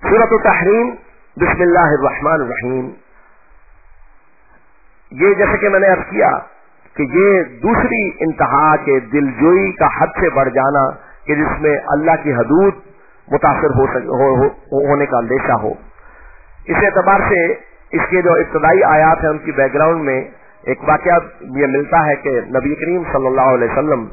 सूरत तहरीम, बिस्मिल्लाहिर्रहमानिर्रहीम। ये जैसे कि मैंने अर्ज किया कि ये दूसरी इंतहा के दिलजोई का हद से बढ़ जाना कि जिसमें अल्लाह की हदूद मुतासर होने का अंदेशा हो। इस एतबार से इसके जो इब्तदाई आयात है उनकी बैकग्राउंड में एक वाकया ये मिलता है कि नबी करीम सल्लल्लाहु अलैहि वसल्लम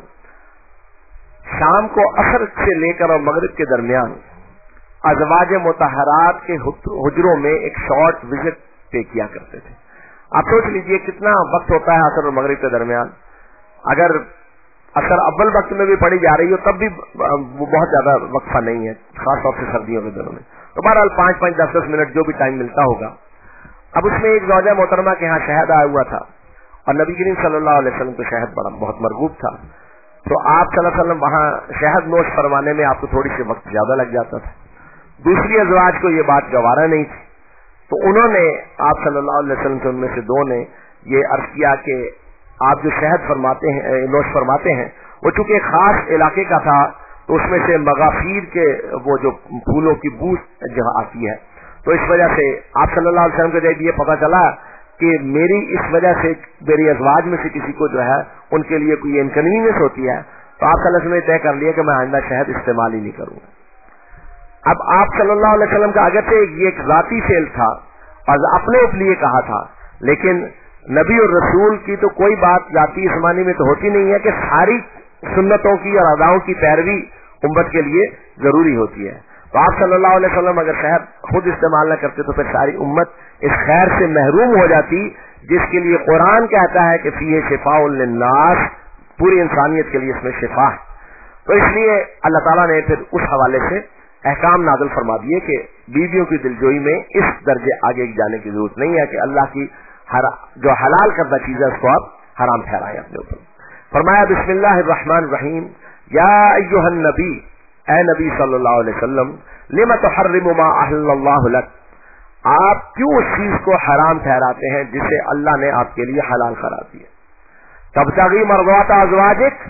शाम को असर से लेकर और मगरिब के दरमियान अज़वाज मुतहरात के हुजरों में एक शॉर्ट विजिट पे किया करते थे। आप सोच लीजिए कितना वक्त होता है असर और मगरिब के दरमियान। अगर असर अव्वल वक्त में भी पड़ी जा रही हो तब भी बहुत ज्यादा वक्फा नहीं है, खासतौर से सर्दियों के दिनों में। तो बहरहाल 5-5, 10-10 मिनट जो भी टाइम मिलता होगा। अब उसमें एक ज़ौजा मोहतरमा के यहाँ शहद आया हुआ था और नबी करीम सल्लल्लाहु अलैहि वसल्लम को शहद बहुत मरगूब था। तो आप सल्लल्लाहु अलैहि वसल्लम वहां शहद नोश फरमाने में आपको थोड़ी सी वक्त ज्यादा लग जाता था। दूसरी अज़वाज को ये बात गवारा नहीं थी, तो उन्होंने आप सल्लल्लाहु अलैहि वसल्लम से उनमें से दो ने ये अर्ज किया कि आप जो शहद फरमाते हैं, नोश फरमाते हैं, वो चूंकि खास इलाके का था तो उसमें से मगाफीर के वो जो फूलों की बू जो आती है, तो इस वजह से आप सल्लल्लाहु अलैहि वसल्लम को जब ये पता चला कि मेरी इस वजह से मेरी अज़वाज में से किसी को जो है उनके लिए कोई इनकन्वीनियंस होती है, तो आप सल्लल्लाहु अलैहि वसल्लम ने तय कर लिया कि मैं आइंदा शहद इस्तेमाल ही नहीं करूंगा। अब आप सल्लल्लाहु अलैहि वसल्लम का अगर से ये एक जाती फेल था और अपने लिए कहा था, लेकिन नबी और रसूल की तो कोई बात जाती इस्मानी में तो होती नहीं है कि सारी सुन्नतों की और अदाओं की पैरवी उम्मत के लिए जरूरी होती है। तो आप सल्लल्लाहु अलैहि वसल्लम अगर शहद खुद इस्तेमाल न करते तो फिर सारी उम्मत इस खैर से महरूम हो जाती जिसके लिए कुरान कहता है कि फीहे शिफाउल लिन्नास, पूरी इंसानियत के लिए इसमें शिफा है। तो इसलिए अल्लाह ताला ने फिर उस हवाले से अहकाम नाज़िल फरमा दिए कि बीवियों की दिलजोई में इस दर्जे आगे जाने की जरूरत नहीं है कि अल्लाह की जो हलाल करदा चीज है उसको आप हराम ठहराएं अपने ऊपर। फरमाया बिस्मिल्लाहिर्रहमानिर्रहीम, या अय्युहन नबी, ए नबी सल्लल्लाहु अलैहि वसल्लम, लिमा तुहर्रिमु मा अहल्लल्लाहु लक, आप क्यों उस चीज को हराम ठहराते हैं जिसे अल्लाह ने आपके लिए हलाल करार दिया। तबतगी मर्ज़ात अज़वाजिक,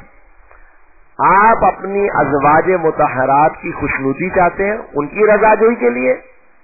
आप अपनी अज़वाज मुतहरात की खुशनुदी चाहते हैं, उनकी रज़ाजोई के लिए।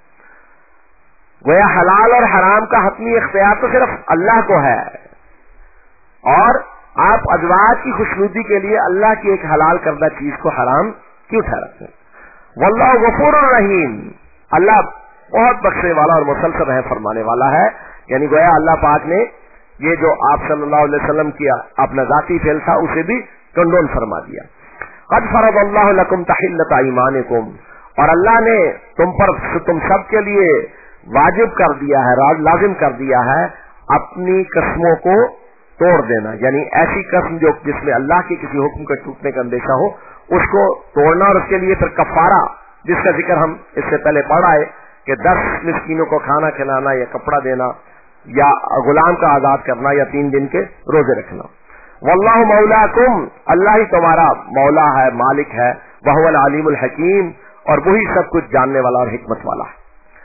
गोया हलाल और हराम का हतमी इख्तियार तो सिर्फ अल्लाह को है, और आप अज़वाज की खुशनुदी के लिए अल्लाह की एक हलाल करदा चीज को हराम क्यों ठहराते हैं। वल्लाहु गफूरुर रहीम, अल्लाह बहुत बख्शने वाला और मुसलसल है फरमाने वाला है। यानी गोया अल्लाह पाक ने ये जो आप सल्लल्लाहु अलैहि वसल्लम किया अपना जाती फेल था उसे भी कंडोन फरमा दिया। क़द फ़रज़ल्लाहु लकुम तहिल्लता ईमानिकुम, और अल्लाह ने तुम सब के लिए वाजिब कर दिया है, लाजिम कर दिया है अपनी कसमों को तोड़ देना। यानी ऐसी कसम जो जिसमें अल्लाह के किसी हुक्म के टूटने का अंदेशा हो उसको तोड़ना, और उसके लिए फिर कफारा जिसका जिक्र हम इससे पहले पढ़ा है कि 10 मिस्कीनों को खाना खिलाना या कपड़ा देना या गुलाम का आजाद करना या 3 दिन के रोजे रखना। वल्लाहु मौलाकुम, अल्लाह ही तुम्हारा मौला है, मालिक है। वहुवल अलीमुल हकीम, और वही सब कुछ जानने वाला और हिकमत वाला है।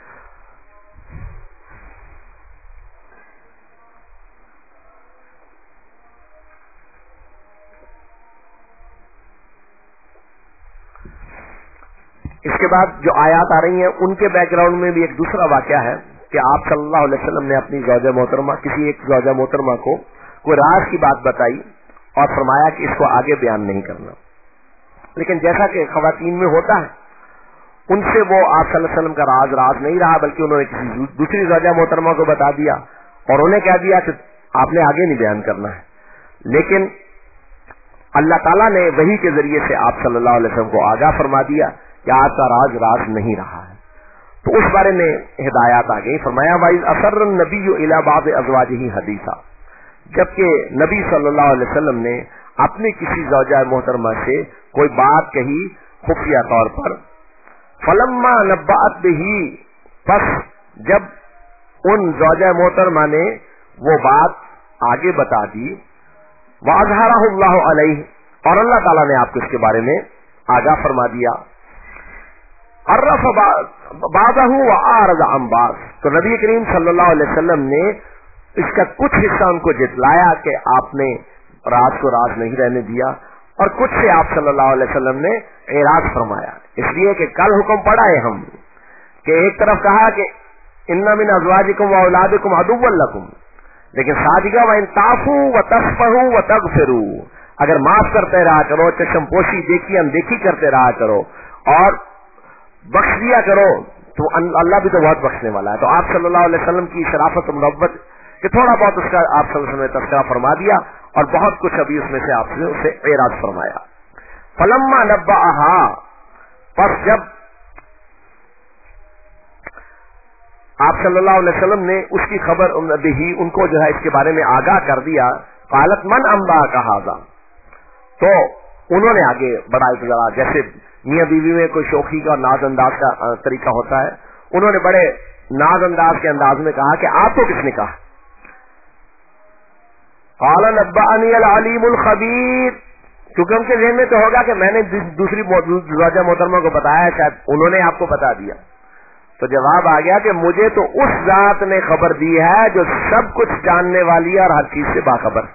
इसके बाद जो आयात आ रही हैं उनके बैकग्राउंड में भी एक दूसरा वाकया है कि आप सल्लल्लाहु अलैहि वसल्लम ने अपनी ज़ौजा मोहतरमा, किसी एक ज़ौजा मोहतरमा को कोई राज की बात बताई और फरमाया कि इसको आगे बयान नहीं करना। लेकिन जैसा कि ख़वातीन में होता है, उनसे वो आप सल्लल्लाहु अलैहि वसल्लम का राज नहीं रहा, बल्कि उन्होंने किसी दूसरी ज़ौजा मोहतरमा को बता दिया और उन्हें कह दिया कि आपने आगे नहीं बयान करना है। लेकिन अल्लाह ताला ने वही के जरिए से आप सल्लल्लाहु अलैहि वसल्लम को आगाह फरमा दिया कि आपका राज नहीं रहा है। तो उस बारे में हिदायत आ गई। फरमाया वाइज असर नबी इला बाज़ अज़वाजिही हदीसा, जबकि नबी सल्लल्लाहु अलैहि वसल्लम ने अपनी किसी ज़ौजा मोहतरमा से कोई बात कही खुफिया तौर पर, फलम्मा नब्बअत बिही, बस जब उन ज़ौजा मोहतरमा ने वो बात आगे बता दी, वअज़हरहु अल्लाहु अलैहि, और अल्लाह ताला ने आपको इसके बारे में आगाह फरमा दिया। अर्रफ बाज़हु व आरज़ अन बाज़, तो नबी करीम सल्लल्लाहु अलैहि वसल्लम ने इसका कुछ हिस्सा उनको जितलाया कि आपने राज को राज नहीं रहने दिया, और कुछ से आप सल्लल्लाहु अलैहि वसल्लम ने एराज फरमाया। इसलिए कि कल हुक्म पढ़ा है हम کہ ایک طرف کہا کہ इन्ना मिन अज़वाजिकुम व औलादिकुम अदुव्वन लकुम, लेकिन साथ ही कहा व इन ताफू व तस्फहू व तगफिरू, अगर माफ करते रहा करो, चशमपोशी देखी अनदेखी करते रहा करो और बख्श दिया करो, तो अल्लाह भी तो बहुत बख्शने वाला है। तो आप सल्लल्लाहु अलैहि वसल्लम की शराफत और मोहब्बत कि थोड़ा बहुत उसका आप सल्लल्लाहु अलैहि वसल्लम ने तज़किरा फरमा दिया और बहुत कुछ अभी उसमें से आपने उसे एराज फरमाया। फलम्मा नब्बअहा, पर जब आप सल्लल्लाहु अलैहि वसल्लम ने उसकी खबर दी, उनको जो है इसके बारे में आगाह कर दिया, कालत मन अम्बा का हाजा, तो उन्होंने आगे बड़ा इतला, जैसे मियां बीवी में कोई शोखी का नाज अंदाज का तरीका होता है, उन्होंने बड़े नाज अंदाज के अंदाज में कहा कि आपको किसने कहा? काला नब्बानी अल अलीमुल खबीर, क्योंकि उनके ज़हन में तो होगा कि मैंने दूसरी ज़ौजा मोहतरमा को बताया, शायद उन्होंने आपको बता दिया। तो जवाब आ गया कि मुझे तो उस जात ने खबर दी है जो सब कुछ जानने वाली है और हर चीज से बाखबर।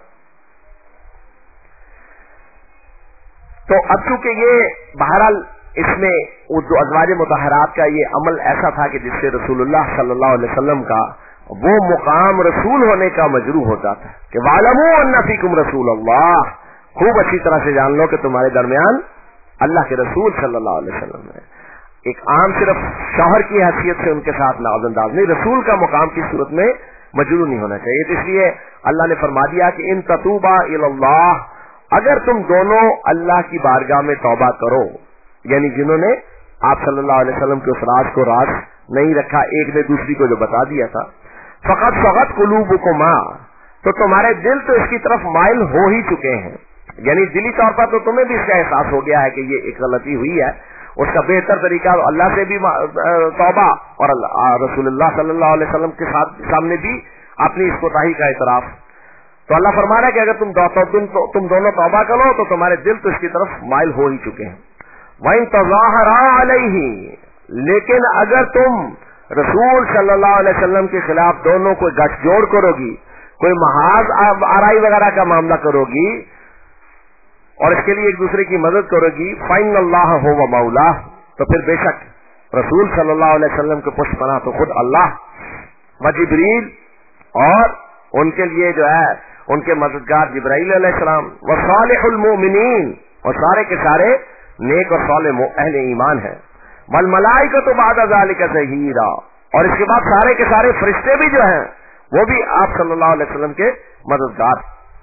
तो अब चूंकि ये बहरहाल इसमें जो अज़वाज मुतहरात का ये अमल ऐसा था कि जिससे रसूलुल्लाह सल्लल्लाहु अलैहि वसल्लम का वो मुकाम रसूल होने का मजरू होता था कि वालमू अन्ना फीकुम रसूलुल्लाह, खूब अच्छी तरह से जान लो कि तुम्हारे दरमियान अल्लाह के रसूल सल्लल्लाहु अलैहि वसल्लम है। एक आम सिर्फ शौहर की हैसियत से उनके साथ नाज़अंदाज नहीं, रसूल का मुकाम की सूरत में मजरू नहीं होना चाहिए। तो इसलिए अल्लाह ने फरमा दिया कि इन ततूबा इल्लाह, अगर तुम दोनों अल्लाह की बारगाह में तौबा करो, यानी जिन्होंने आप सल्लल्लाहु अलैहि वसल्लम के उस राज को राज नहीं रखा, एक ने दूसरी को जो बता दिया था, फकत फकत कुलूबुकुमा, तो तुम्हारे दिल तो इसकी तरफ माइल हो ही चुके हैं, यानी दिली तौर पर तो तुम्हें भी इसका एहसास हो गया है कि ये एक गलती हुई है। उसका बेहतर तरीका अल्लाह से भी तौबा और रसूलुल्लाह सल्लल्लाहु अलैहि वसल्लम के सामने भी अपनी इस कोताही का इतराफ। तो अल्लाह फरमा रहा है कि अगर तुम दोनों तौबा करो तो तुम्हारे दिल तो इसकी तरफ माइल हो ही चुके हैं। वहीं तज़ाहरा अलैहि, लेकिन अगर तुम रसूल सल्लल्लाहु अलैहि वसल्लम के खिलाफ दोनों को गठजोड़ करोगी, कोई महाज आराई वगैरह का मामला करोगी और इसके लिए एक दूसरे की मदद करोगी, फ़इन्नल्लाह हुवा मौला, तो फिर बेशक रसूल सल्लल्लाहु अलैहि वसल्लम के पुष्पनाह तो खुद अल्लाह व जिब्रील और उनके लिए जो है उनके मददगार जिब्राइल अलैहिस्सलाम व सालिहुल मोमिनीन, और सारे के सारे नेक और सालिह अहले ईमान है, वल मलाइकतु बअद ज़ालिका ज़हीरा, और इसके बाद सारे के सारे फरिश्ते भी जो हैं वो भी आप सल्लल्लाहु अलैहि वसल्लम के मददगार।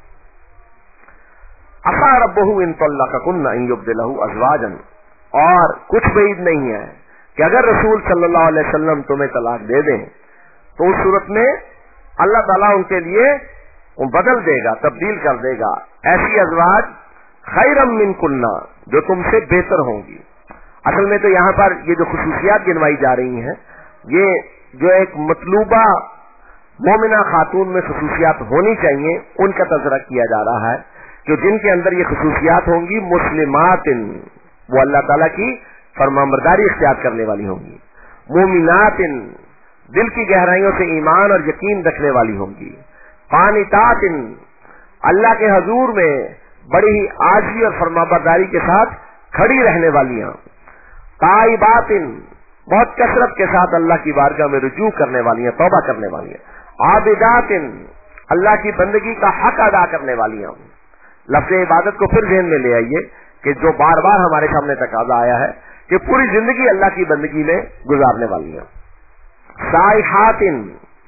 असा रब्बहु इन तल्लक़कुन्ना अन युब्दिलहु अज़वाजन, और कुछ बैद नहीं है कि अगर रसूल सल्लल्लाहु अलैहि वसल्लम तुम्हें तलाक दे दें तो उस सूरत में अल्लाह ताला उनके लिए बदल देगा, तब्दील कर देगा ऐसी अज़वाज खैरम मिनकुन्ना, जो तुमसे बेहतर होंगी। असल में तो यहाँ पर ये जो खुसूसियात गिनवाई जा रही हैं, ये जो एक मतलूबा मोमिना खातून में खुसूसियात होनी चाहिए उनका तज़किरा किया जा रहा है, जो जिनके अंदर ये खुसूसियात होंगी मुस्लिमातिन, वो अल्लाह ताला की फरमाबरदारी इख्तियार करने वाली होंगी, मोमिनातिन, दिल की गहराइयों से ईमान और यकीन रखने वाली होंगी, कानितातिन, अल्लाह के हजूर में बड़ी ही आजी और फरमाबरदारी के साथ खड़ी रहने वालियां, ताइबातिन, बहुत कसरत के साथ अल्लाह की बारगाह में रुजू करने वालियां, तौबा करने वालियां, आबिदातिन, अल्लाह की बंदगी का हक अदा करने वालियां। लफ्ज़ इबादत को फिर ज़हन में ले आइए कि जो बार बार हमारे सामने तकाजा आया है कि पूरी जिंदगी अल्लाह की बंदगी में गुजारने वाली है। साइहातिन,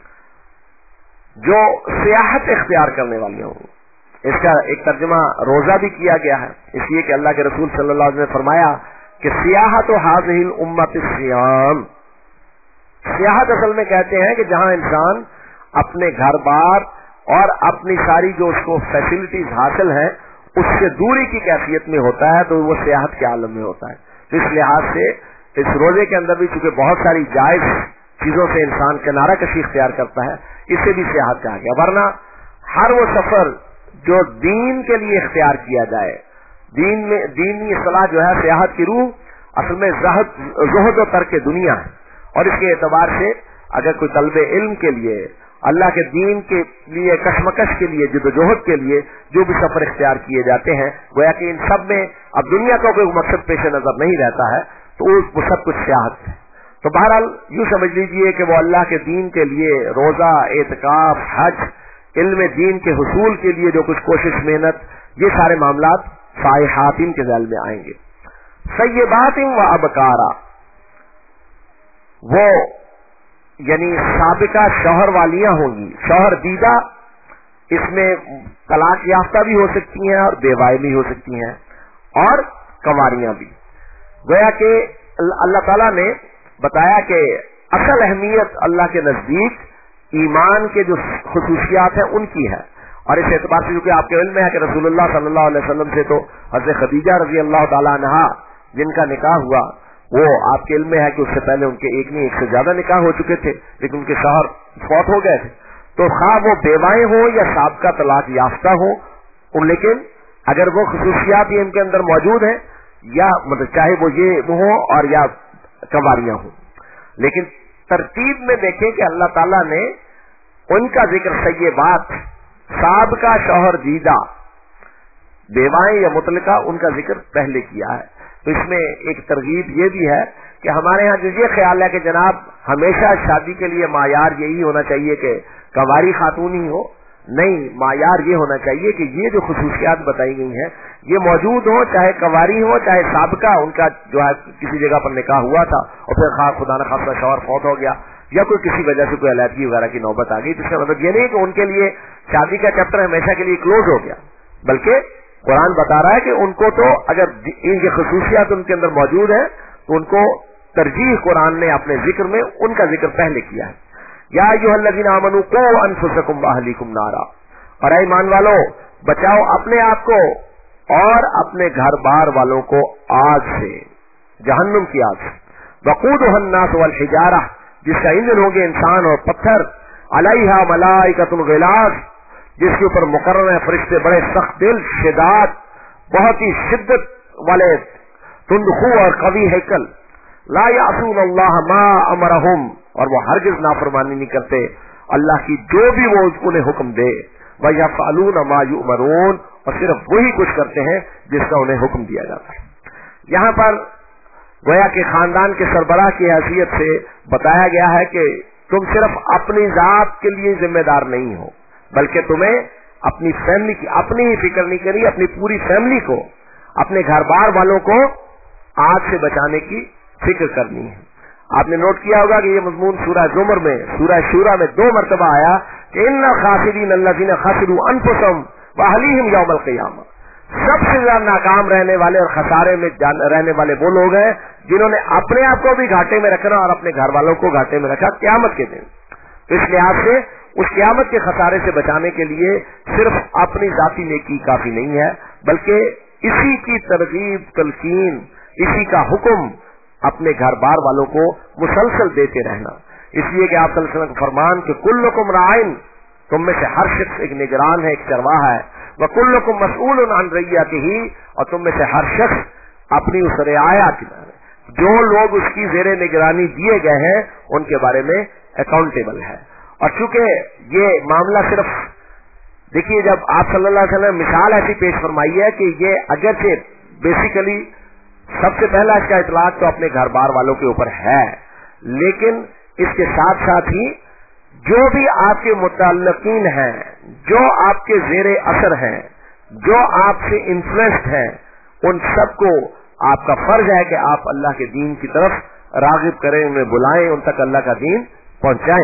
जो सियाहत इख्तियार करने वाली हों, इसका एक तर्जुमा रोजा भी किया गया है, इसलिए कि अल्लाह के रसूल सल्लल्लाहु अलैहि वसल्लम ने फरमाया कि सियाहत हाज़िहिल उम्मत सियाम, सियाहत असल में कहते हैं कि जहां इंसान अपने घर बार और अपनी सारी जो उसको फैसिलिटीज हासिल है उससे दूरी की कैफियत में होता है, तो वो सियाहत के आलम में होता है। तो इस लिहाज से इस रोजे के अंदर भी चूंकि बहुत सारी जायज चीजों से इंसान किनारा कशी इख्तियार करता है, इसे भी सियाहत कहा गया। वरना हर वो सफर जो दीन के लिए इख्तियार किया जाए, दीन में दीनी सलाह जो है सियाहत की रूह असल में ज़ुहद और तर्क दुनिया है, और इसके एतबार से अगर कोई तलबे इल्म के लिए, अल्लाह के दीन के लिए, कशमकश के लिए, जद्दोजहद के लिए जो भी सफर इख्तियार किए जाते हैं, गोया कि इन सब में अब दुनिया का कोई मकसद पेश नजर नहीं रहता है, तो वो सब कुछ सियाहत है। تو بہرحال یوں سمجھ لیجئے کہ وہ اللہ کے دین کے لیے روزہ، اعتکاف، حج، علم دین کے حصول کے لیے جو کچھ کوشش، محنت، یہ سارے معاملات صالحاتین کے ذیل میں آئیں گے. سیبات و ابکارا، وہ یعنی سابقہ شوہر والیاں ہوں گی، شوہر دیدہ، اس میں طلاق یافتہ بھی ہو سکتی ہیں اور بیوائیں بھی ہو سکتی ہیں، اور کنواریاں بھی. گویا کہ اللہ تعالیٰ نے بتایا کہ اصل اہمیت اللہ کے نزدیک ایمان کے جو خصوصیات ہیں ان کی ہے. اور اس اعتبار سے کیونکہ آپ کے علم میں ہے کہ رسول اللہ صلی اللہ علیہ وسلم سے تو حضرت خدیجہ رضی اللہ تعالیٰ عنہا جن کا نکاح ہوا، وہ آپ کے علم میں ہے کہ اس سے پہلے ان کے ایک نہیں ایک سے زیادہ نکاح ہو چکے تھے، لیکن ان کے شوہر فوت ہو گئے تھے. تو خواہ وہ بیوائیں ہوں یا سابقہ طلاق یافتہ ہوں، لیکن اگر وہ خصوصیات ان کے اندر موجود ہیں، یا مطلب چاہے وہ یہ ہوں اور یا کنواریاں ہوں، لیکن ترتیب میں دیکھیں کہ اللہ تعالیٰ نے ان کا ذکر سیبات، سابقہ شوہر دیدہ، بیوائیں یا مطلقہ، ان کا ذکر پہلے کیا ہے. تو اس میں ایک ترغیب یہ بھی ہے کہ ہمارے ہاں جو یہ خیال ہے کہ جناب ہمیشہ شادی کے لیے معیار یہی ہونا چاہیے کہ کنواری خاتون ہی ہو، نہیں، معیار یہ ہونا چاہیے کہ یہ جو خصوصیات بتائی گئی ہیں یہ موجود ہو، چاہے کنواری ہو چاہے سابقہ ان کا جو ہے کسی جگہ پر نکاح ہوا تھا اور پھر خدا نہ خاصا شوہر فوت ہو گیا یا کوئی کسی وجہ سے کوئی علیحدگی وغیرہ کی نوبت آ گئی. تو اس کا مطلب یہ نہیں کہ ان کے لیے شادی کا چیپٹر ہمیشہ کے لیے کلوز ہو گیا، بلکہ قرآن بتا رہا ہے کہ ان کو تو اگر ان کی خصوصیات ان کے اندر موجود ہیں تو ان کو ترجیح قرآن نے اپنے ذکر میں ان کا ذکر پہلے کیا ہے. یا ایھا الذین آمنوا قوا انفسکم واہلیکم نارا، اور اے ایمان والو بچاؤ اپنے آپ کو اور اپنے گھر بار والوں کو آگ سے، جہنم کی آگ سے. وقودھا الناس والحجارہ، جس کا ایندھن ہوں گے انسان اور پتھر. علیہا ملائکۃ غلاظ، جس کے اوپر مقرر ہیں فرشتے بڑے سخت دل، شداد، بہت ہی شدت والے، تندخو اور قوی ہیکل. لا یعصون اللہ ما امرہم، اور وہ ہرگز نافرمانی نہیں کرتے اللہ کی جو بھی وہ انہیں حکم دے. وَيَفْعَلُونَ مَا يُؤْمَرُونَ، اور صرف وہی کچھ کرتے ہیں جس کا انہیں حکم دیا جاتا ہے. یہاں پر گویا کہ خاندان کے سربراہ کی حیثیت سے بتایا گیا ہے کہ تم صرف اپنی ذات کے لیے ذمہ دار نہیں ہو، بلکہ تمہیں اپنی فیملی کی اپنی ہی فکر نہیں کرنی، اپنی پوری فیملی کو، اپنے گھر بار والوں کو آگ سے بچانے کی فکر کرنی ہے. آپ نے نوٹ کیا ہوگا کہ یہ مضمون سورہ زمر میں، سورہ شورى میں 2 مرتبہ آیا کہ ان الخاسرین الذین خسروا انفسهم واہلیہم یوم القیامہ. سب سے زیادہ ناکام رہنے والے اور خسارے میں رہنے والے وہ لوگ ہیں جنہوں نے اپنے آپ کو بھی گھاٹے میں رکھنا اور اپنے گھر والوں کو گھاٹے میں رکھا قیامت کے دن. اس لحاظ سے اس قیامت کے خسارے سے بچانے کے لیے صرف اپنی ذاتی نیکی کافی نہیں ہے، بلکہ اسی کی ترغیب، تلقین، اسی کا حکم اپنے گھر بار والوں کو مسلسل دیتے رہنا. اس لیے کہ آپ صلی اللہ علیہ وسلم کا فرمان کہ کلکم راعٍ، تم میں سے ہر شخص ایک نگران ہے، ایک چرواہا ہے. وکلکم مسئول عن رعیتہ، اور تم میں سے ہر شخص اپنی اس رعایا کی، جو لوگ اس کی زیر نگرانی دیے گئے ہیں ان کے بارے میں اکاؤنٹیبل ہے. اور چونکہ یہ معاملہ صرف دیکھیے، جب آپ صلی اللہ علیہ وسلم نے مثال ایسی پیش فرمائی ہے کہ یہ اگرچہ بیسیکلی سب سے پہلا اس کا اطلاق تو اپنے گھر بار والوں کے اوپر ہے، لیکن اس کے ساتھ ساتھ ہی جو بھی آپ کے متعلقین ہیں، جو آپ کے زیر اثر ہیں، جو آپ سے انفلوئنسڈ ہیں، ان سب کو آپ کا فرض ہے کہ آپ اللہ کے دین کی طرف راغب کریں، انہیں بلائیں، ان تک اللہ کا دین پہنچائیں.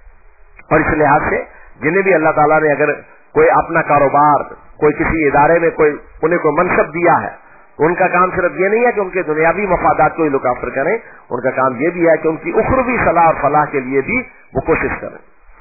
اور اس لحاظ سے جنہیں بھی اللہ تعالیٰ نے اگر کوئی اپنا کاروبار، کوئی کسی ادارے میں انہیں کوئی منصب دیا ہے، ان کا کام صرف یہ نہیں ہے کہ ان کے دنیاوی مفادات کو ہی لک آفٹر کریں، ان کا کام یہ بھی ہے کہ ان کی اخروی صلاح اور فلاح کے لیے بھی وہ کوشش کریں.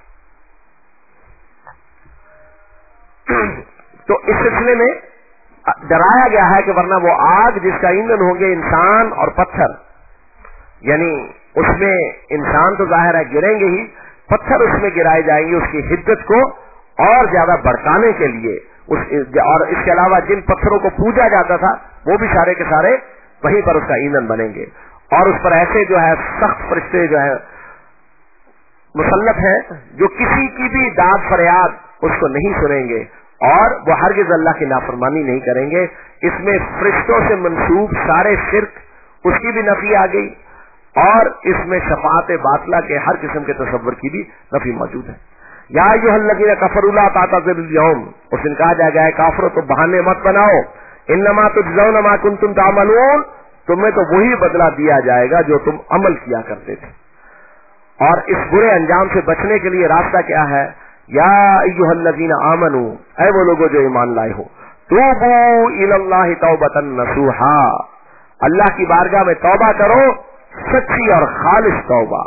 تو اس سلسلے میں ڈرایا گیا ہے کہ ورنہ وہ آگ جس کا ایندھن ہوں گے انسان اور پتھر، یعنی اس میں انسان تو ظاہر ہے گریں گے ہی، پتھر اس میں گرائے جائیں گے اس کی حدت کو اور زیادہ بڑھانے کے لیے. اور اس کے علاوہ جن پتھروں کو پوجا جاتا تھا وہ بھی سارے کے سارے وہیں پر اس کا ایندھن بنیں گے. اور اس پر ایسے جو ہے سخت فرشتے جو ہے مسلط ہیں جو کسی کی بھی داد فریاد اس کو نہیں سنیں گے اور وہ ہرگز اللہ کی نافرمانی نہیں کریں گے. اس میں فرشتوں سے منسوب سارے شرک اس کی بھی نفی آ گئی اور اس میں شفاعت باطلہ کے ہر قسم کے تصور کی بھی نفی موجود ہے. یا ایھا الذین کفروا لا تعتذروا اليوم، اس دن کہا جائے گا ہے کافروں تو بہانے مت بناؤ، انما تجزون ما کنتم تعملون، تمہیں تو وہی بدلہ دیا جائے گا جو تم عمل کیا کرتے تھے. اور اس برے انجام سے بچنے کے لیے راستہ کیا ہے؟ یا ایھا الذین آمنوا، اے وہ لوگوں جو ایمان لائے ہو، توبوا الی اللہ توبۃ نصوحا، اللہ کی بارگاہ میں توبہ کرو، سچی اور خالص توبہ.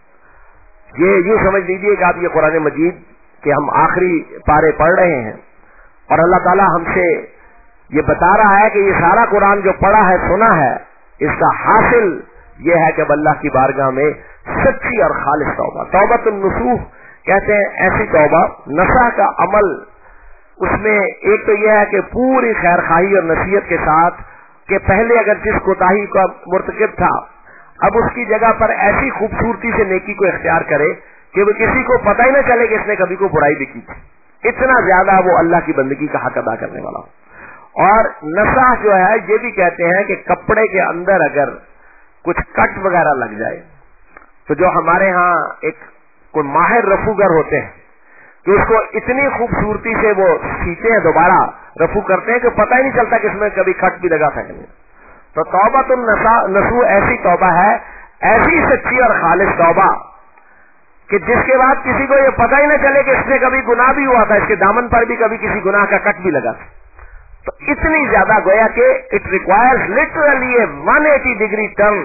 یہ یوں سمجھ لیجیے کہ آپ یہ قرآن مجید کہ ہم آخری پارے پڑھ رہے ہیں اور اللہ تعالیٰ ہم سے یہ بتا رہا ہے کہ یہ سارا قرآن جو پڑھا ہے سنا ہے، اس کا حاصل یہ ہے کہ اب اللہ کی بارگاہ میں سچی اور خالص توبہ. توبۃ النصوح کہتے ہیں ایسی توبہ، نصح کا عمل اس میں ایک تو یہ ہے کہ پوری خیر خواہی اور نصیحت کے ساتھ کہ پہلے اگر جس کوتاہی کا مرتکب تھا اب اس کی جگہ پر ایسی خوبصورتی سے نیکی کو اختیار کرے کہ وہ کسی کو پتہ ہی نہ چلے کہ اس نے کبھی کو برائی بھی کی تھی، اتنا زیادہ وہ اللہ کی بندگی کا حق ادا کرنے والا. اور نصح جو ہے یہ بھی کہتے ہیں کہ کپڑے کے اندر اگر کچھ کٹ وغیرہ لگ جائے تو جو ہمارے ہاں ایک کوئی ماہر رفوگر ہوتے ہیں کہ اس کو اتنی خوبصورتی سے وہ سیتے ہیں، دوبارہ رفو کرتے ہیں کہ پتہ ہی نہیں چلتا کہ اس میں کبھی کٹ بھی لگا تھا کہ نہیں. تو توبۃ النصوح ایسی توبہ ہے، ایسی سچی اور خالص توبہ کہ جس کے بعد کسی کو یہ پتہ ہی نہ چلے کہ اس نے کبھی گناہ بھی ہوا تھا، اس کے دامن پر بھی کبھی کسی گناہ کا کٹ بھی لگا تھا. تو اتنی زیادہ گویا کہ it requires literally a 180 degree turn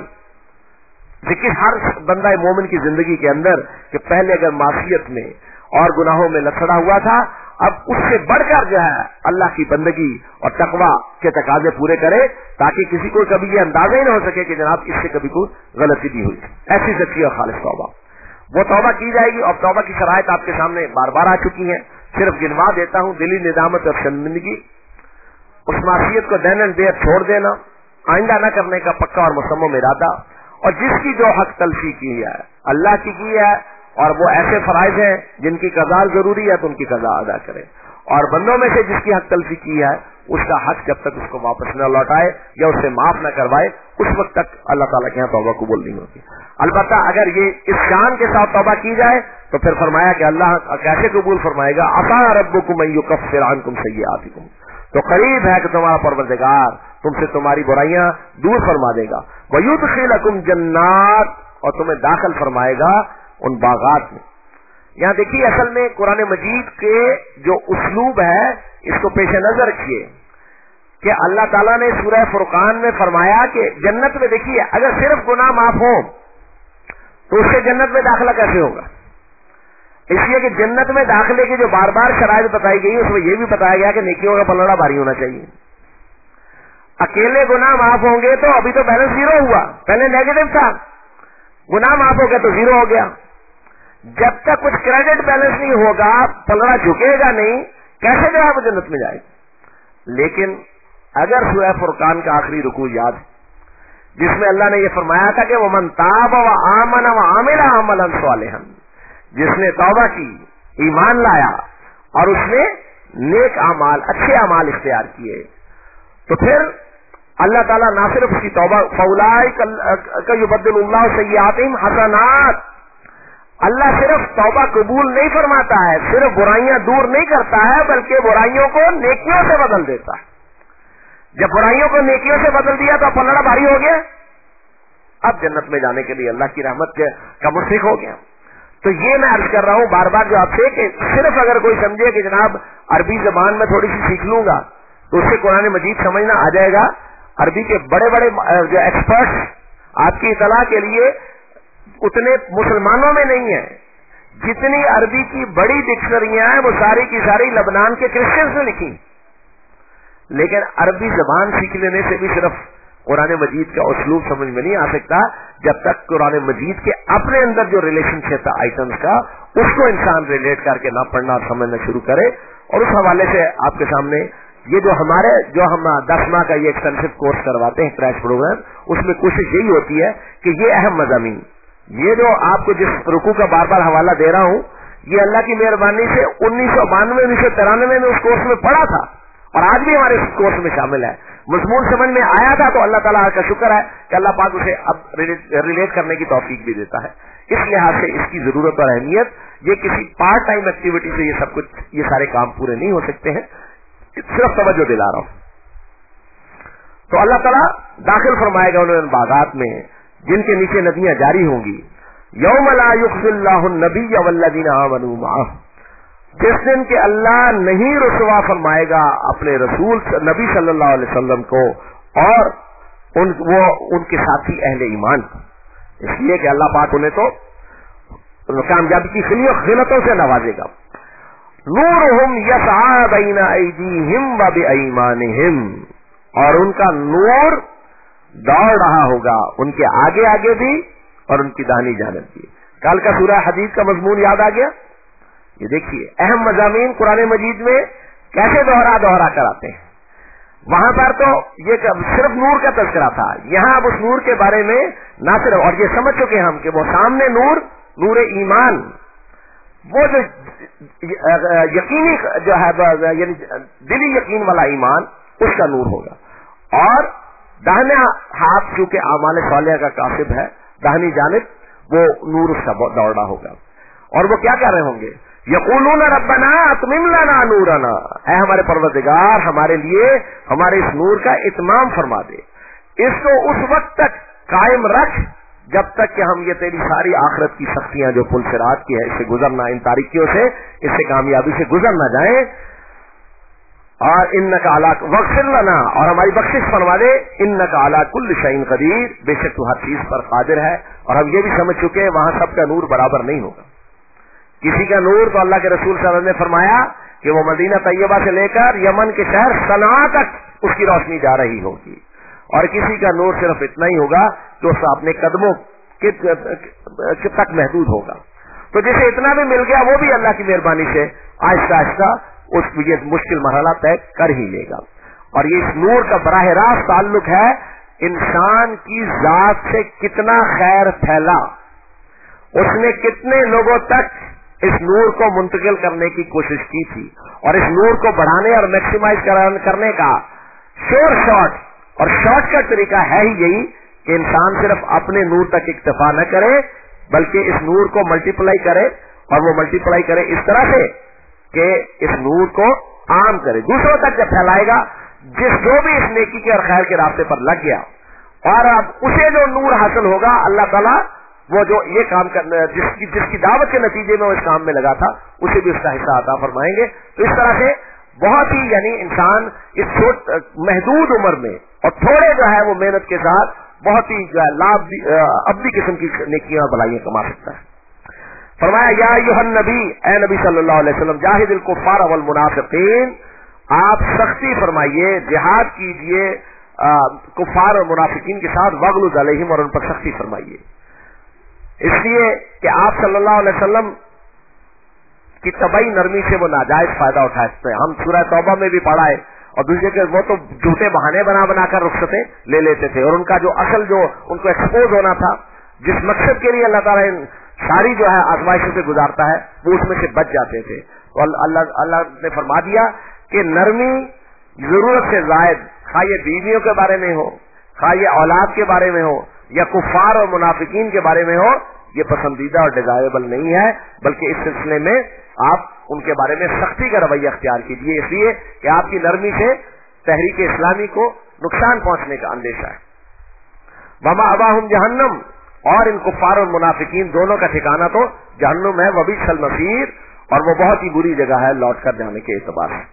کہ ہر بندہ مومن کی زندگی کے اندر کہ پہلے اگر معصیت میں اور گناہوں میں لتڑا ہوا تھا، اب اس سے بڑھ کر جو ہے اللہ کی بندگی اور تقویٰ کے تقاضے پورے کرے تاکہ کسی کو کبھی یہ اندازہ ہی نہ ہو سکے کہ جناب اس سے کبھی کوئی غلطی بھی ہوئی. ایسی سچی اور خالص توبہ وہ توبہ کی جائے گی. اور توبہ کی شرائط آپ کے سامنے بار بار آ چکی ہیں، صرف گنوا دیتا ہوں. دلی ندامت اور شرمندگی، اس معصیت کو دین اینڈ دیئر چھوڑ دینا، آئندہ نہ کرنے کا پکا اور مصمم ارادہ، اور جس کی جو حق تلفی کی ہے اللہ کی ہے اور وہ ایسے فرائض ہیں جن کی قضا ضروری ہے تو ان کی قضا ادا کرے، اور بندوں میں سے جس کی حق تلفی کی ہے اس کا حق جب تک اس کو واپس نہ لوٹائے یا اسے معاف نہ کروائے اس وقت تک اللہ تعالیٰ کے یہاں توبہ قبول نہیں ہوتی. البتہ اگر یہ اس شان کے ساتھ توبہ کی جائے تو پھر فرمایا کہ اللہ کیسے قبول فرمائے گا؟ عسیٰ ربکم ان یکفر عنکم سیئاتکم، تو قریب ہے کہ تمہارا پروردگار تم سے تمہاری برائیاں دور فرما دے گا. وَيُدْخِلَكُمْ جَنَّاتٍ، اور تمہیں داخل فرمائے گا ان باغات میں. یہاں دیکھیے اصل میں قرآن مجید کے جو اسلوب ہے اس کو پیش نظر رکھیے کہ اللہ تعالیٰ نے سورہ فرقان میں فرمایا کہ جنت میں دیکھیے اگر صرف گناہ معاف ہو تو اس سے جنت میں داخلہ کیسے ہوگا؟ اس لیے کہ جنت میں داخلے کی جو بار بار شرائط بتائی گئی اس میں یہ بھی بتایا گیا کہ نیکیوں کا پلڑا بھاری ہونا چاہیے. اکیلے گناہ معاف ہوں گے تو ابھی تو بیلنس زیرو ہوا، پہلے نیگیٹو تھا، گناہ معاف ہو گیا تو زیرو ہو گیا. جب تک کچھ کریڈٹ بیلنس نہیں ہوگا پلڑا جھکے گا نہیں، کیسے جو ہے وہ جنت میں جائے. لیکن اگر سورہ فرقان کا آخری رکوع یاد جس میں اللہ نے یہ فرمایا تھا کہ وَمَن تَابَ وَآمَنَ وَعَمِلَ عَمَلًا صَالِحًا، جس نے توبہ کی، ایمان لایا اور اس نے نیک اعمال، اچھے اعمال اختیار کیے، تو پھر اللہ تعالیٰ نہ صرف اس کی توبہ فَأُولَٰئِکَ یُبَدِّلُ اللَّهُ سَیِّئَاتِہِمْ حَسَنَات، اللہ صرف توبہ قبول نہیں فرماتا ہے، صرف برائیاں دور نہیں کرتا ہے بلکہ برائیوں کو نیکیوں سے بدل دیتا ہے. جب برائیوں کو نیکیوں سے بدل دیا تو پلڑا بھاری ہو گیا، اب جنت میں جانے کے لیے اللہ کی رحمت کا مستحق ہو گیا. تو یہ میں عرض کر رہا ہوں بار بار جو آپ سے کہ صرف اگر کوئی سمجھے کہ جناب عربی زبان میں تھوڑی سی سیکھ لوں گا تو اس سے قرآن مجید سمجھنا آ جائے گا. عربی کے بڑے بڑے جو ایکسپرٹس آپ کی اطلاع کے لیے اتنے مسلمانوں میں نہیں ہیں، جتنی عربی کی بڑی ڈکشنریاں ہیں وہ ساری کی ساری لبنان کے کرسچنز نے لکھی. لیکن عربی زبان سیکھ لینے سے بھی صرف قرآن مجید کا اسلوب سمجھ میں نہیں آ سکتا جب تک قرآن مجید کے اپنے اندر جو ریلیشن شپ ہے آئٹمس کا اس کو انسان ریلیٹ کر کے نہ پڑھنا اور سمجھنا شروع کرے. اور اس حوالے سے آپ کے سامنے یہ جو ہم 10 ماہ کا یہ ایکسٹینسو کورس کرواتے ہیں کریش پروگرام، اس میں کوشش یہی ہوتی ہے کہ یہ اہم مضامین، یہ جو آپ کو جس رکوع کا بار بار حوالہ دے رہا ہوں، یہ اللہ کی مہربانی سے 1992 1993 میں اس کورس میں پڑھا تھا اور آج بھی ہمارے کورس میں شامل ہے. مضمون سمجھ میں آیا تھا تو اللہ تعالیٰ کا شکر ہے کہ اللہ پاک اسے اب ریلیٹ کرنے کی توفیق بھی دیتا ہے. اس لحاظ سے اس کی ضرورت اور اہمیت، یہ کسی پارٹ ٹائم ایکٹیویٹی سے یہ سب کچھ، یہ سارے کام پورے نہیں ہو سکتے ہیں. صرف توجہ دلا رہا ہوں. تو اللہ تعالیٰ داخل فرمائے گا انہیں باغات میں جن کے نیچے ندیاں جاری ہوں گی. یوم لا یخزی اللہ النبی والذین آمنوا معہ، جس دن کہ اللہ نہیں رسوا فرمائے گا اپنے رسول نبی صلی اللہ علیہ وسلم کو اور ان کے ساتھی اہل ایمان کو، اس لیے کہ اللہ پاک انہیں تو کامیابی کی خلتوں سے نوازے گا. نورہم یسعی بین ایدیہم و بایمانہم، اور ان کا نور دوڑ رہا ہوگا ان کے آگے آگے بھی اور ان کی داہنی جانب بھی. کل کا سورہ حدید کا مضمون یاد آ گیا. یہ دیکھیے اہم مضامین قرآن مجید میں کیسے دوہرا کر آتے ہیں. وہاں پر تو یہ صرف نور کا تذکرہ تھا، یہاں اب اس نور کے بارے میں نہ صرف، اور یہ سمجھ چکے ہم کہ وہ سامنے نور ایمان، وہ جو یقینی جو ہے یعنی دلی یقین والا ایمان، اس کا نور ہوگا. اور داہنے ہاتھ چونکہ اعمال صالحہ کا کاسب ہے، داہنی جانب وہ نور اس کا دوڑا ہوگا. اور وہ کیا کہہ رہے ہوں گے؟ یقولون ربنا اتمم لنا نورنا، اے ہمارے پروردگار ہمارے لیے ہمارے اس نور کا اتمام فرما دے، اس کو اس وقت تک قائم رکھ جب تک کہ ہم یہ تیری ساری آخرت کی سختیاں جو پل صراط کی ہے اس سے گزرنا، ان تاریکیوں سے، اس سے کامیابی سے گزر نہ جائیں. اور انک علی واغفر لنا، اور ہماری بخشش فرما دے، انک علی کل شیء قدیر، بے شک تو ہر چیز پر قادر ہے. اور ہم یہ بھی سمجھ چکے ہیں وہاں سب کا نور برابر نہیں ہوگا. کسی کا نور تو اللہ کے رسول صلی اللہ علیہ وسلم نے فرمایا کہ وہ مدینہ طیبہ سے لے کر یمن کے شہر صنعاء تک اس کی روشنی جا رہی ہوگی. اور کسی کا نور صرف اتنا ہی ہوگا جو اس اپنے قدموں تک محدود ہوگا. تو جسے اتنا بھی مل گیا وہ بھی اللہ کی مہربانی سے آہستہ آہستہ اس یہ مشکل مرحلہ طے کر ہی لے گا. اور یہ اس نور کا براہ راست تعلق ہے انسان کی ذات سے کتنا خیر پھیلا، اس نے کتنے لوگوں تک اس نور کو منتقل کرنے کی کوشش کی تھی، اور اس نور کو بڑھانے اور میکسیمائز کرنے کا شارٹ کٹ طریقہ ہے ہی یہی کہ انسان صرف اپنے نور تک اکتفا نہ کرے بلکہ اس نور کو ملٹیپلائی کرے، اور وہ ملٹیپلائی کرے اس طرح سے کہ اس نور کو عام کرے، دوسروں تک جب پھیلائے گا. جو بھی اس نیکی کے اور خیر کے راستے پر لگ گیا اور اب اسے جو نور حاصل ہوگا، اللہ تعالیٰ وہ جو یہ کام کرنا جس کی دعوت کے نتیجے میں وہ اس کام میں لگا تھا اسے بھی اس کا حصہ عطا فرمائیں گے. تو اس طرح سے بہت ہی یعنی انسان اس محدود عمر میں اور تھوڑے جو ہے وہ محنت کے ساتھ بہت ہی لابھ ابدی قسم کی نیکیاں بلائیاں کما سکتا ہے. فرمایا یا ایھا النبی، اے نبی صلی اللہ علیہ وسلم، جاہد الکفار والمنافقین، آپ سختی فرمائیے، جہاد کیجئے کفار اور منافقین کے ساتھ، وغلظ علیہم، اور ان پر سختی فرمائیے. اس لیے کہ آپ صلی اللہ علیہ وسلم کی طبعی نرمی سے وہ ناجائز فائدہ اٹھاتے ہیں. ہم سورہ توبہ میں بھی پڑھا ہے. اور دوسرے کہ وہ تو جھوٹے بہانے بنا کر رخصتیں لے لیتے تھے، اور ان کا جو اصل جو ان کو ایکسپوز ہونا تھا، جس مقصد کے لیے اللہ تعالیٰ ساری جو ہے آزمائشوں سے گزارتا ہے، وہ اس میں سے بچ جاتے تھے. تو اللہ نے فرما دیا کہ نرمی ضرورت سے زائد، خواہ یہ بیویوں کے بارے میں ہو، خواہ یہ اولاد کے بارے میں ہو، یا کفار اور منافقین کے بارے میں ہو، یہ پسندیدہ اور ڈیزائربل نہیں ہے، بلکہ اس سلسلے میں آپ ان کے بارے میں سختی کا رویہ اختیار کیجیے، اس لیے کہ آپ کی نرمی سے تحریک اسلامی کو نقصان پہنچنے کا اندیشہ ہے. وما اباہم جہنم، اور ان کفار اور منافقین دونوں کا ٹھکانہ تو جہنم ہے، وبئس المصیر، اور وہ بہت ہی بری جگہ ہے لوٹ کر جانے کے اعتبار سے.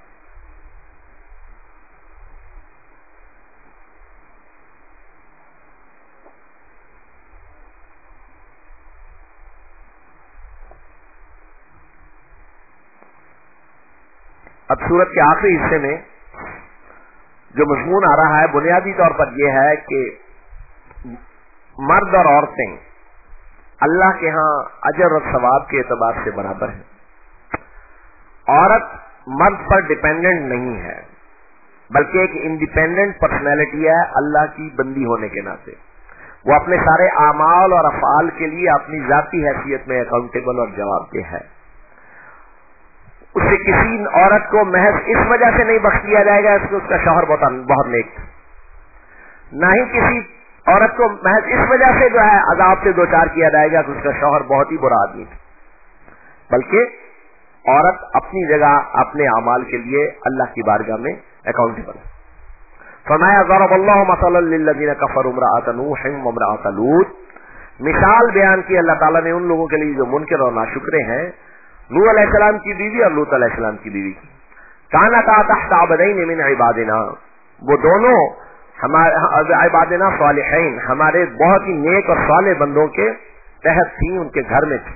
اب سورت کے آخری حصے میں جو مضمون آ رہا ہے بنیادی طور پر یہ ہے کہ مرد اور عورتیں اللہ کے ہاں اجر اور ثواب کے اعتبار سے برابر ہیں. عورت مرد پر ڈیپینڈنٹ نہیں ہے بلکہ ایک انڈیپینڈنٹ پرسنالٹی ہے اللہ کی بندی ہونے کے ناطے. وہ اپنے سارے اعمال اور افعال کے لیے اپنی ذاتی حیثیت میں اکاؤنٹیبل اور جواب دہ ہے. اس سے کسی عورت کو محض اس وجہ سے نہیں بخش دیا جائے گا کہ اس کا شوہر بہت نیک تھا، نہ ہی کسی عورت کو محض اس وجہ سے جو ہے عذاب سے دوچار کیا جائے گا کہ اس کا شوہر بہت ہی برا آدمی تھا، بلکہ عورت اپنی جگہ اپنے اعمال کے لیے اللہ کی بارگاہ میں اکاؤنٹیبل ہے۔ فرمایا ضرب اللہ مثلا للذین کفروا امرأۃ نوح وامرأۃ لوط، مثال بیان کی اللہ تعالیٰ نے ان لوگوں کے لیے جو منکر اور ناشکرے ہیں، نوح علیہ السلام کی بیوی اور لوط علیہ السلام کی بیوی کی۔ کانتا تحت عبدین من عبادنا، وہ دونوں ہمارے عبادنا صالحین، ہمارے بہت ہی نیک اور صالح بندوں کے تحت تھیں، ان کے گھر میں تھی۔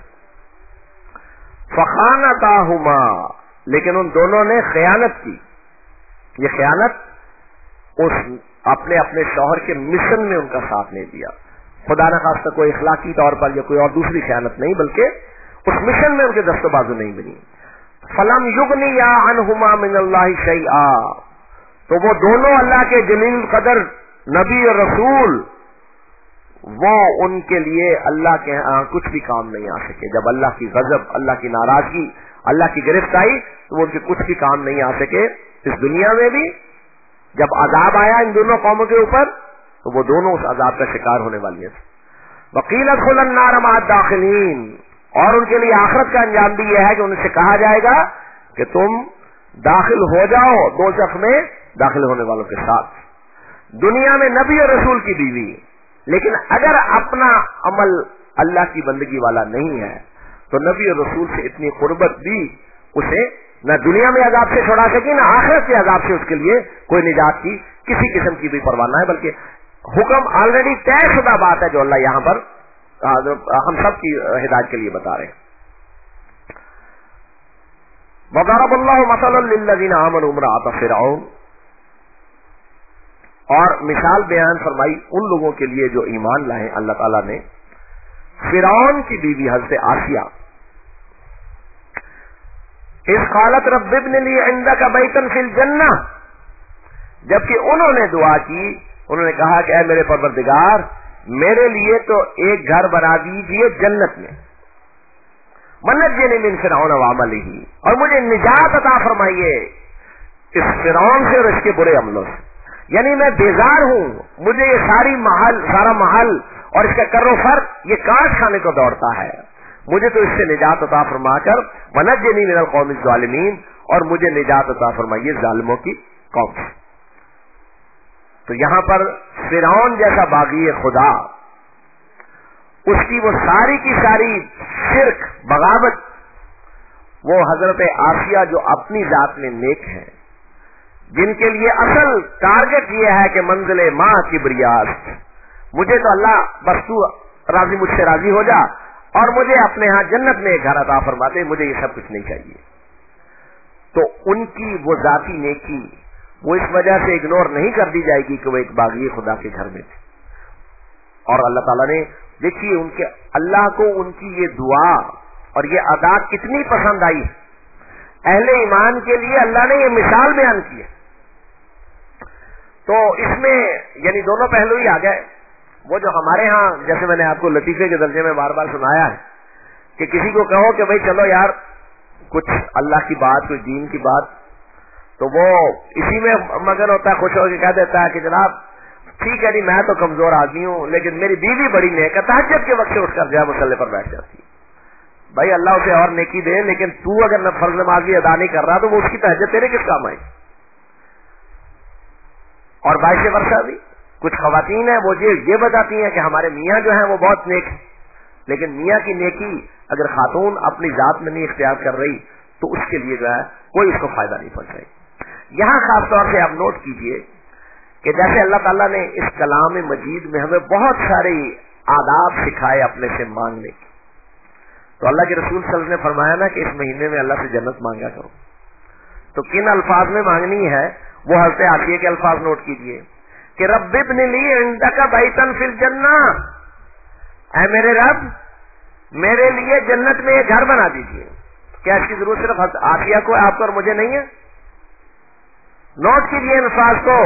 فخانتاہما، لیکن ان دونوں نے خیانت کی۔ یہ خیانت اس اپنے اپنے شوہر کے مشن میں ان کا ساتھ نہیں دیا، خدا نہ خواستہ کوئی اخلاقی طور پر یا کوئی اور دوسری خیانت نہیں، بلکہ اس مشن میں ان کے دست و بازو نہیں بنی۔ فلم یغنیا عنہما من اللہ شیئا، تو وہ دونوں اللہ کے جلیل قدر نبی اور رسول، وہ ان کے لیے اللہ کے ہاں کچھ بھی کام نہیں آ سکے۔ جب اللہ کی غضب، اللہ کی ناراضگی، اللہ کی گرفت آئی تو وہ ان کے کچھ بھی کام نہیں آ سکے اس دنیا میں بھی۔ جب عذاب آیا ان دونوں قوموں کے اوپر تو وہ دونوں اس عذاب کا شکار ہونے والی ہیں۔ وقیل ادخلوا النار مع الداخلین، اور ان کے لیے آخرت کا انجام بھی یہ ہے کہ ان سے کہا جائے گا کہ تم داخل ہو جاؤ دوزخ میں داخل ہونے والوں کے ساتھ۔ دنیا میں نبی اور رسول کی بیوی، لیکن اگر اپنا عمل اللہ کی بندگی والا نہیں ہے تو نبی اور رسول سے اتنی قربت بھی اسے نہ دنیا میں عذاب سے چھڑا سکی، نہ آخرت کے عذاب سے اس کے لیے کوئی نجات کی کسی قسم کی بھی پرواہ نہ ہے، بلکہ حکم آلریڈی طے شدہ بات ہے جو اللہ یہاں پر ہم سب کی ہدایت کے لیے بتا رہے ہیں۔ وضرب اللہ مثلا للذین آمنوا امرأۃ فرعون، اور مثال بیان فرمائی ان لوگوں کے لیے جو ایمان لائے اللہ تعالیٰ نے، فرعون کی بیوی حضرت آسیہ۔ اذ قالت رب ابن لی عندک بیتا فی الجنہ، جبکہ انہوں نے دعا کی، انہوں نے کہا کہ اے میرے پروردگار میرے لیے تو ایک گھر بنا دیجیے جنت میں، ونجنی من فرعون وعملہ، اور مجھے نجات عطا فرمائیے اس فرعون سے اور اس کے برے عملوں سے۔ یعنی میں بیزار ہوں، مجھے یہ سارا محل اور اس کا کر و فر یہ کاٹ کھانے کو دوڑتا ہے، مجھے تو اس سے نجات عطا فرما کر ونجنی من القوم الظالمین، اور مجھے نجات عطا فرمائیے ظالموں کی قوم سے۔ تو یہاں پر فرعون جیسا باغی خدا، اس کی وہ ساری کی ساری شرک، بغاوت، وہ حضرت آسیہ جو اپنی ذات میں نیک ہیں، جن کے لیے اصل ٹارگٹ یہ ہے کہ منزل ماں کبریاست، مجھے تو اللہ بس تو راضی، مجھ سے راضی ہو جا اور مجھے اپنے ہاں جنت میں ایک گھر عطا فرما دے، مجھے یہ سب کچھ نہیں چاہیے۔ تو ان کی وہ ذاتی نیکی وہ اس وجہ سے اگنور نہیں کر دی جائے گی کہ وہ ایک باغی خدا کے گھر میں تھے۔ اور اللہ تعالیٰ نے دیکھیے ان کے اللہ کو ان کی یہ دعا اور یہ ادا کتنی پسند آئی ہے۔ اہل ایمان کے لیے اللہ نے یہ مثال بیان کی ہے۔ تو اس میں یعنی دونوں پہلو ہی آ گئے۔ وہ جو ہمارے ہاں جیسے میں نے آپ کو لطیفے کے درجے میں بار بار سنایا ہے کہ کسی کو کہو کہ بھائی چلو یار کچھ اللہ کی بات، کوئی دین کی بات، تو وہ اسی میں مگن ہوتا ہے، خوش ہو کے کہہ دیتا ہے کہ جناب ٹھیک ہے نہیں، میں تو کمزور آدمی ہوں لیکن میری بیوی بڑی نیک ہے، تہجد کے وقت سے اٹھ کر جو ہے مصلی پر بیٹھ جاتی ہے۔ بھائی اللہ اسے اور نیکی دے، لیکن تو اگر فرض نماز بھی ادا نہیں کر رہا تو وہ اس کی تہجد تیرے کس کام آئی؟ اور باعث ورثہ بھی کچھ خواتین ہیں وہ یہ بتاتی ہیں کہ ہمارے میاں جو ہیں وہ بہت نیک ہیں، لیکن میاں کی نیکی اگر خاتون اپنی ذات میں نہیں اختیار کر رہی تو اس کے لیے جو ہے کوئی اس کو فائدہ نہیں پہنچ رہی۔ یہاں خاص طور سے آپ نوٹ کیجئے کہ جیسے اللہ تعالیٰ نے اس کلام مجید میں ہمیں بہت سارے آداب سکھائے اپنے سے مانگنے کے، تو اللہ کے رسول صلی اللہ علیہ وسلم نے فرمایا نا کہ اس مہینے میں اللہ سے جنت مانگا کرو، تو کن الفاظ میں مانگنی ہے وہ حضرت عافیہ کے الفاظ نوٹ کیجئے کہ رب ابن لی عندک بیتا فی الجنہ، اے میرے رب میرے لیے جنت میں ایک گھر بنا دیجئے۔ کیا اس کی ضرورت صرف عافیہ کو، آپ کو اور مجھے نہیں ہے؟ نوٹ کیجئے الفاظ کو،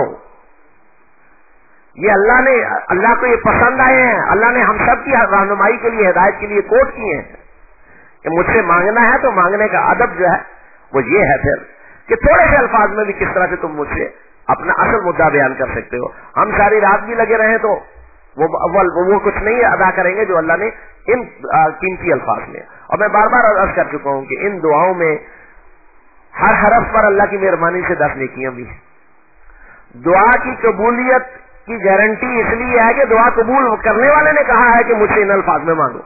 یہ اللہ کو یہ پسند آئے ہیں، اللہ نے ہم سب کی رہنمائی کے لیے، ہدایت کے لیے کوٹ کیے ہیں کہ مجھ سے مانگنا ہے تو مانگنے کا ادب جو ہے وہ یہ ہے پھر کہ تھوڑے سے الفاظ میں بھی کس طرح سے تم مجھ سے اپنا اصل مدعا بیان کر سکتے ہو. ہم ساری رات بھی لگے رہے تو وہ کچھ نہیں ادا کریں گے جو اللہ نے ان قیمتی الفاظ میں. اور میں بار بار عرض کر چکا ہوں کہ ان دعاؤں میں ہر حرف پر اللہ کی مہربانی سے 10 نیکیاں بھی ہیں. دعا کی قبولیت کی گارنٹی اس لیے ہے کہ دعا قبول کرنے والے نے کہا ہے کہ مجھ سے ان الفاظ میں مانگو.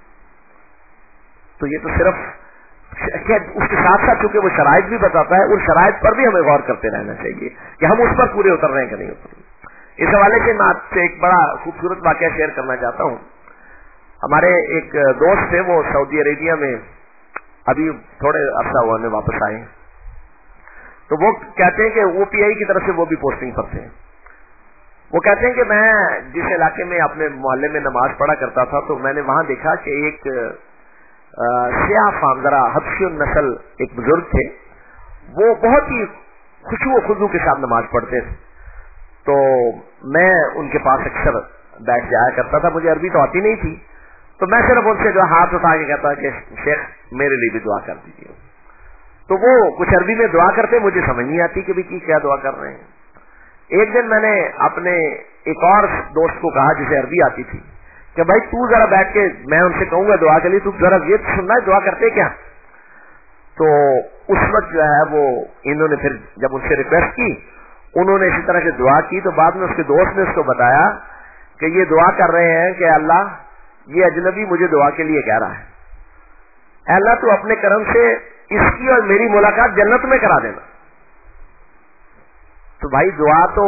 تو یہ تو صرف اس کے ساتھ ساتھ چونکہ وہ شرائط بھی بتاتا ہے, ان شرائط پر بھی ہمیں غور کرتے رہنا چاہیے کہ ہم اس پر پورے اتر رہے ہیں کہ نہیں اتر رہے. اس حوالے سے میں آپ سے ایک بڑا خوبصورت واقعہ شیئر کرنا چاہتا ہوں. ہمارے ایک دوست تھے, وہ سعودی عربیہ میں ابھی تھوڑے عرصہ ہوا میں واپس آئے, تو وہ کہتے ہیں کہ او پی آئی کی طرف سے وہ بھی پوسٹنگ پر تھے. وہ کہتے ہیں کہ میں جس علاقے میں اپنے محلے میں نماز پڑھا کرتا تھا تو میں نے وہاں دیکھا کہ ایک سیاہ فامزرہ حبشی النسل ایک بزرگ تھے. وہ بہت ہی خشوع و خضوع کے ساتھ نماز پڑھتے تھے. تو میں ان کے پاس اکثر بیٹھ جایا کرتا تھا. مجھے عربی تو آتی نہیں تھی, تو میں صرف ان سے جو ہاتھ اٹھا کے کہتا کہ شیخ میرے لیے بھی دعا کر دیجیے. تو وہ کچھ عربی میں دعا کرتے, مجھے سمجھ نہیں آتی کہ بھی کیا دعا کر رہے ہیں. ایک دن میں نے اپنے ایک اور دوست کو کہا جسے عربی آتی تھی کہ بھائی تو ذرا بیٹھ کے, میں ان سے کہوں گا دعا کے لیے, تو ذرا یہ سننا ہے دعا کرتے کیا. تو اس وقت جو ہے وہ انہوں نے پھر جب ان سے ریکویسٹ کی, انہوں نے اسی طرح سے دعا کی. تو بعد میں اس کے دوست نے اس کو بتایا کہ یہ دعا کر رہے ہیں کہ اللہ یہ اجنبی مجھے دعا کے لیے کہہ رہا ہے, اللہ تو اپنے کرم سے اس کی اور میری ملاقات جنت میں کرا دینا. تو بھائی دعا تو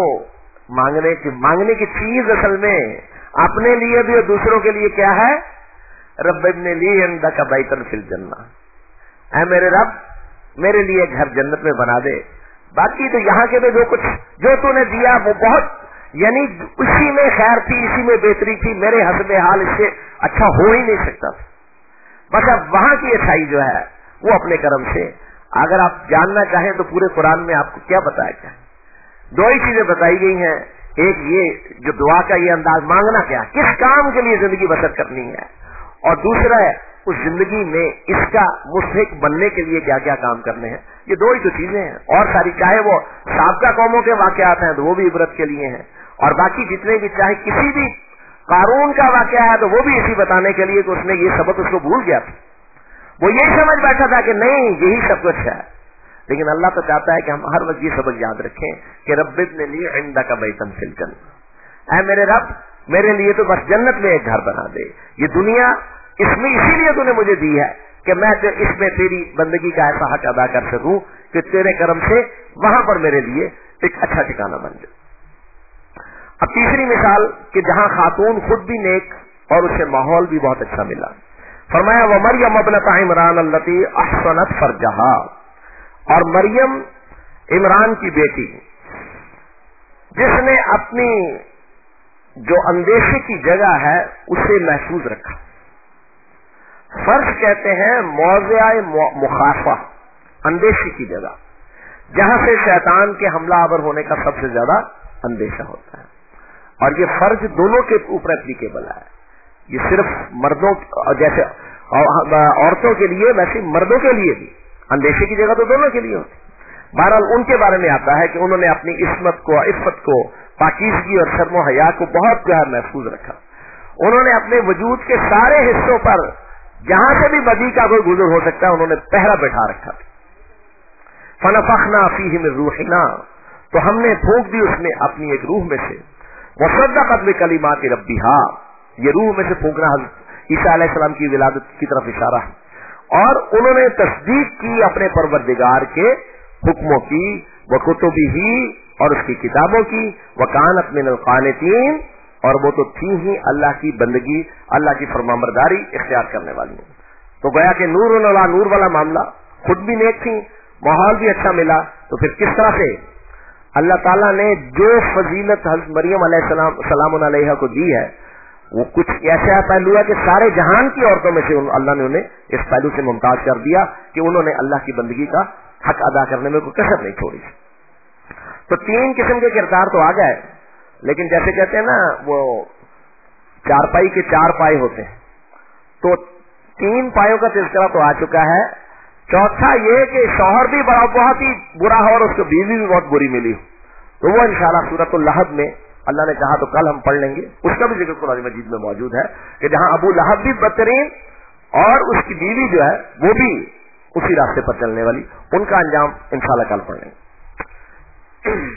مانگنے کی چیز اصل میں اپنے لیے بھی اور دوسروں کے لیے کیا ہے, رب ابن لی عندک بیتا فی الجنہ, اے میرے رب میرے لیے گھر جنت میں بنا دے. باقی تو یہاں کے بھی جو تو نے دیا وہ بہت, یعنی اسی میں خیر تھی, اسی میں بہتری تھی, میرے حسب حال اس سے اچھا ہو ہی نہیں سکتا. بس اب وہاں کی اچھائی جو ہے وہ اپنے کرم سے. اگر آپ جاننا چاہیں تو پورے قرآن میں آپ کو کیا بتایا گیا, 2 ہی چیزیں بتائی گئی ہیں. ایک یہ جو دعا کا یہ انداز, مانگنا کیا, کس کام کے لیے زندگی بسر کرنی ہے, اور دوسرا ہے اس زندگی میں اس کا مستحق بننے کے لیے کیا کیا کام کرنے ہیں. یہ 2 ہی تو چیزیں ہیں, اور ساری چاہے وہ سابقہ قوموں کے واقعات ہیں تو وہ بھی عبرت کے لیے ہیں, اور باقی جتنے بھی چاہے کسی بھی قارون کا واقعہ ہے تو وہ بھی اسی بتانے کے لیے کہ اس نے یہ سبق اس کو بھول گیا تھا. وہ یہی سمجھ بیٹھا تھا کہ نہیں یہی سب کچھ ہے. لیکن اللہ تو چاہتا ہے کہ ہم ہر وقت یہ سبق یاد رکھیں کہ رب ابن لی عندک بیتا فی الجنہ, اے میرے رب میرے لیے تو بس جنت میں ایک گھر بنا دے. یہ دنیا اس میں اسی لیے تو نے مجھے دی ہے کہ میں اس میں تیری بندگی کا ایسا حق ادا کر سکوں کہ تیرے کرم سے وہاں پر میرے لیے ایک اچھا ٹھکانہ بن جائے. اب تیسری مثال کہ جہاں خاتون خود بھی نیک اور اسے ماحول بھی بہت اچھا ملا. فرمایا ومریم ابنت عمران التی احسنت فرجہا, اور مریم عمران کی بیٹی جس نے اپنی جو اندیشے کی جگہ ہے اسے محفوظ رکھا. فرض کہتے ہیں موضع مخافہ, اندیشے کی جگہ جہاں سے شیطان کے حملہ آور ہونے کا سب سے زیادہ اندیشہ ہوتا ہے. اور یہ فرض دونوں کے اوپر اپلیکیبل ہے. یہ صرف مردوں جیسے عورتوں کے لیے ویسے مردوں کے لیے بھی اندیشے کی جگہ تو دونوں کے لیے ہوتی. بہرحال ان کے بارے میں آتا ہے کہ انہوں نے اپنی عصمت کو, عفت کو, پاکیزگی اور شرم و حیا کو بہت جو ہے محفوظ رکھا. انہوں نے اپنے وجود کے سارے حصوں پر جہاں سے بھی بدی کا کوئی گزر ہو سکتا ہے انہوں نے پہرا بٹھا رکھا. فنفخنا فیہ من روحنا, تو ہم نے پھونک دی اس میں اپنی ایک روح میں سے. وصدقت بکلمات ربہا, یہ روح میں سے پھونکنا حضرت عیسیٰ علیہ السلام کی ولادت کی طرف اشارہ ہے. اور انہوں نے تصدیق کی اپنے پروردگار کے حکموں کی, وکتبہ, اور اس کی کتابوں کی, وکانت من القانتین, اور وہ تو تھی ہی اللہ کی بندگی, اللہ کی فرمانبرداری اختیار کرنے والی. تو گویا کہ نور والا نور والا معاملہ, خود بھی نیک تھی, ماحول بھی اچھا ملا. تو پھر کس طرح سے اللہ تعالیٰ نے جو فضیلت حضرت مریم علیہ السلام سلام علیہ کو دی ہے وہ کچھ ایسا پہلو ہے کہ سارے جہان کی عورتوں میں سے اللہ نے انہیں اس پہلو سے ممتاز کر دیا کہ انہوں نے اللہ کی بندگی کا حق ادا کرنے میں کوئی کسر نہیں چھوڑی. تو 3 قسم کے کردار تو آ گئے, لیکن جیسے کہتے ہیں نا وہ چارپائی کے 4 پائے ہوتے ہیں, تو 3 پایوں کا تذکرہ تو آ چکا ہے चौथा ये कि शौहर भी बहुत ही बुरा हो और उसको बीवी भी बहुत बुरी मिली हो, तो वो इंशाल्लाह सूरतुल लहब में अल्लाह ने कहा तो कल हम पढ़ लेंगे, उसका भी जिक्र कुरान मजीद में मौजूद है कि जहां अबू लहब भी बदतरीन और उसकी बीवी जो है वो भी उसी रास्ते पर चलने वाली, उनका अंजाम इंशाल्लाह कल पढ़ लेंगे।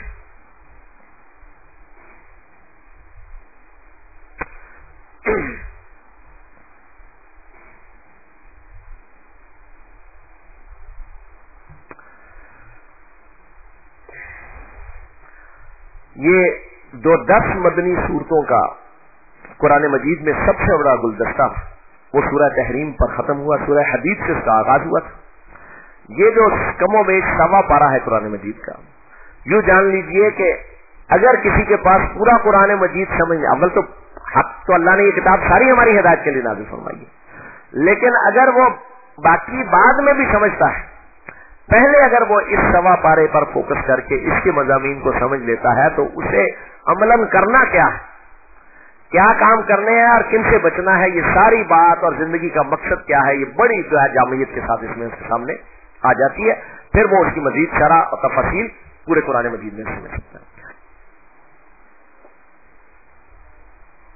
ये जो 10 मदनी सूरतों का कुरान मजीद में सबसे बड़ा गुलदस्ता वो सूरह तहरीम पर खत्म हुआ, सूरह हदीद से उसका आगाज हुआ था। ये जो कमोबेश सवा पारा है कुरान मजीद का, यूं जान लीजिए कि अगर किसी के पास पूरा कुरान मजीद समझ, अव्वल तो हक तो अल्लाह ने ये किताब सारी हमारी हिदायत के लिए नाज़िल फरमाई है, लेकिन अगर वो बाकी बाद में भी समझता है, पहले अगर वो इस सवा पारे पर फोकस करके इसके मज़ामीन को समझ लेता है तो उसे अमलन करना क्या है, क्या काम करने हैं और किन से बचना है, ये सारी बात और जिंदगी का मकसद क्या है, ये बड़ी जो है जामियत के साथ इसमें उसके सामने आ जाती है। फिर वो उसकी मजीद शरह और तफसील पूरे कुरान मजीद में समझ सकता है।